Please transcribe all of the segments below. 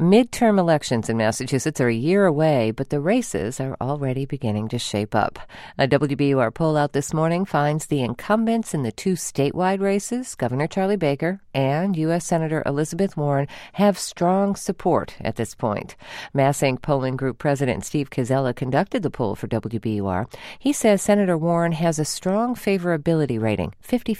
Midterm elections in Massachusetts are a year away, but the races are already beginning to shape up. A WBUR poll out this morning finds the incumbents in the two statewide races, Governor Charlie Baker and U.S. Senator Elizabeth Warren, have strong support at this point. MassInc polling group president Steve Koczela conducted the poll for WBUR. He says Senator Warren has a strong favorability rating,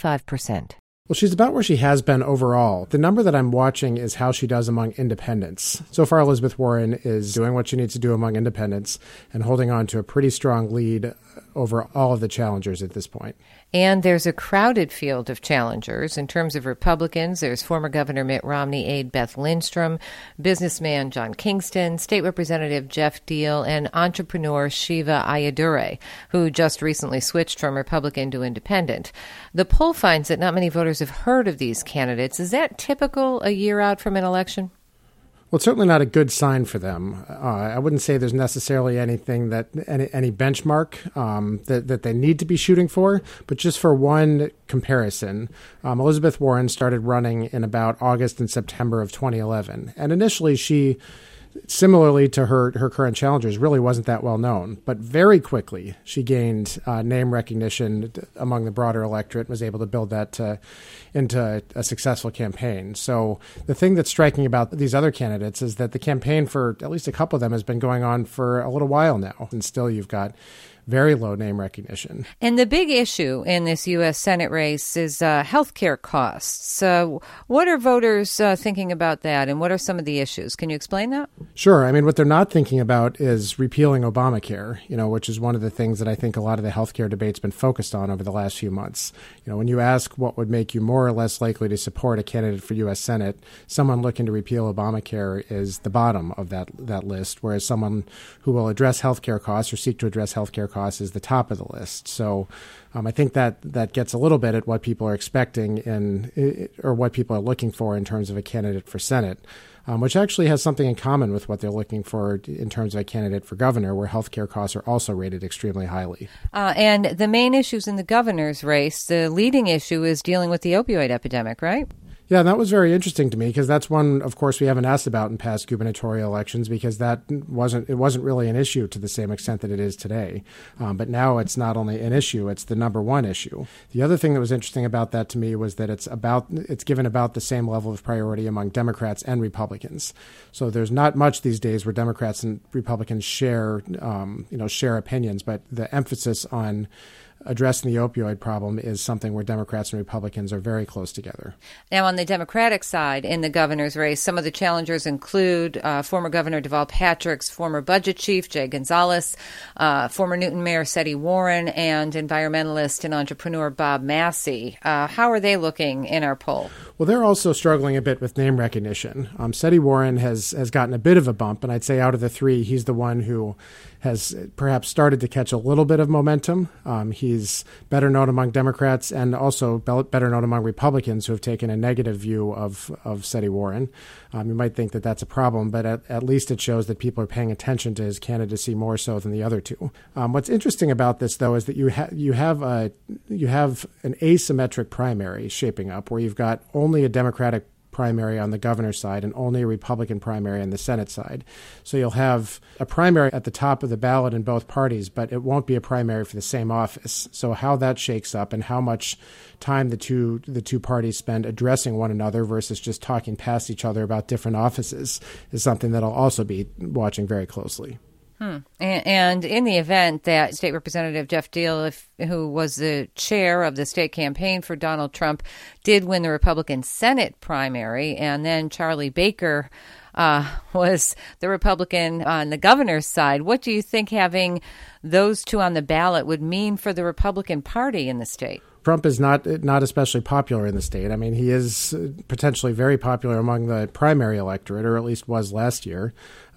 55%. Well, she's about where she has been overall. The number that I'm watching is how she does among independents. So far, Elizabeth Warren is doing what she needs to do among independents and holding on to a pretty strong lead over all of the challengers at this point. And there's a crowded field of challengers. In terms of Republicans, there's former Governor Mitt Romney aide Beth Lindstrom, businessman John Kingston, State Representative Jeff Deal, and entrepreneur Shiva Ayyadurai, who just recently switched from Republican to Independent. The poll finds that not many voters have heard of these candidates. Is that typical a year out from an election? Well, it's certainly not a good sign for them. I wouldn't say there's necessarily anything that any benchmark that they need to be shooting for, but just for one comparison, Elizabeth Warren started running in about August and September of 2011, and initially she, similarly to her current challengers, really wasn't that well known. But very quickly, she gained name recognition among the broader electorate and was able to build that into a successful campaign. So the thing that's striking about these other candidates is that the campaign for at least a couple of them has been going on for a little while now, and still you've got very low name recognition. And the big issue in this U.S. Senate race is health care costs. What are voters thinking about that, and what are some of the issues? Can you explain that? Sure. I mean, what they're not thinking about is repealing Obamacare, which is one of the things that I think a lot of the health care debate's been focused on over the last few months. When you ask what would make you more or less likely to support a candidate for U.S. Senate, someone looking to repeal Obamacare is the bottom of that list, whereas someone who will address health care costs or seek to address health care costs is the top of the list. So I think that gets a little bit at what people are expecting or what people are looking for in terms of a candidate for Senate, which actually has something in common with what they're looking for in terms of a candidate for governor, where health care costs are also rated extremely highly. And the main issues in the governor's race, the leading issue is dealing with the opioid epidemic, right? Yeah, that was very interesting to me because that's one, of course, we haven't asked about in past gubernatorial elections because it wasn't really an issue to the same extent that it is today. But now it's not only an issue, it's the number one issue. The other thing that was interesting about that to me was that it's given about the same level of priority among Democrats and Republicans. So there's not much these days where Democrats and Republicans share opinions, but the emphasis on addressing the opioid problem is something where Democrats and Republicans are very close together. Now, on the Democratic side, in the governor's race, some of the challengers include former Governor Deval Patrick's former budget chief, Jay Gonzalez, former Newton Mayor Seti Warren, and environmentalist and entrepreneur Bob Massey. How are they looking in our poll? Well, they're also struggling a bit with name recognition. Seti Warren has gotten a bit of a bump, and I'd say out of the three, he's the one who has perhaps started to catch a little bit of momentum. He's better known among Democrats and also better known among Republicans who have taken a negative view of Seti Warren. You might think that that's a problem, but at least it shows that people are paying attention to his candidacy more so than the other two. What's interesting about this, though, is that you have an asymmetric primary shaping up where you've got only a Democratic primary on the governor's side and only a Republican primary on the Senate side. So you'll have a primary at the top of the ballot in both parties, but it won't be a primary for the same office. So how that shakes up and how much time the two parties spend addressing one another versus just talking past each other about different offices is something that I'll also be watching very closely. And in the event that State Representative Jeff Deal, who was the chair of the state campaign for Donald Trump, did win the Republican Senate primary, and then Charlie Baker was the Republican on the governor's side, what do you think having those two on the ballot would mean for the Republican Party in the state? Trump is not especially popular in the state. I mean, he is potentially very popular among the primary electorate, or at least was last year.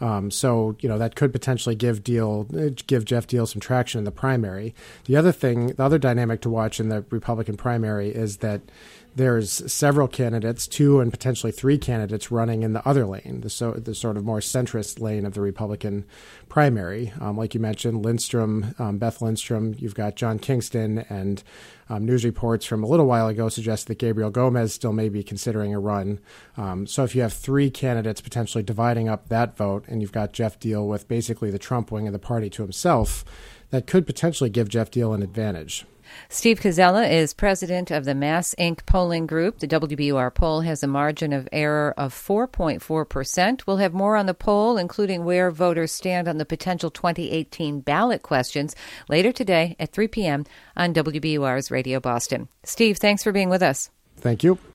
So that could potentially give Jeff Deal some traction in the primary. The other dynamic to watch in the Republican primary is that there's several candidates, 2 and potentially 3 candidates running in the other lane, the sort of more centrist lane of the Republican primary. Like you mentioned, Beth Lindstrom, you've got John Kingston, and news reports from a little while ago suggest that Gabriel Gomez still may be considering a run. So if you have 3 candidates potentially dividing up that vote, and you've got Jeff Diehl with basically the Trump wing of the party to himself, that could potentially give Jeff Diehl an advantage. Steve Koczela is president of the Mass Inc. polling group. The WBUR poll has a margin of error of 4.4%. We'll have more on the poll, including where voters stand on the potential 2018 ballot questions, later today at 3 p.m. on WBUR's Radio Boston. Steve, thanks for being with us. Thank you.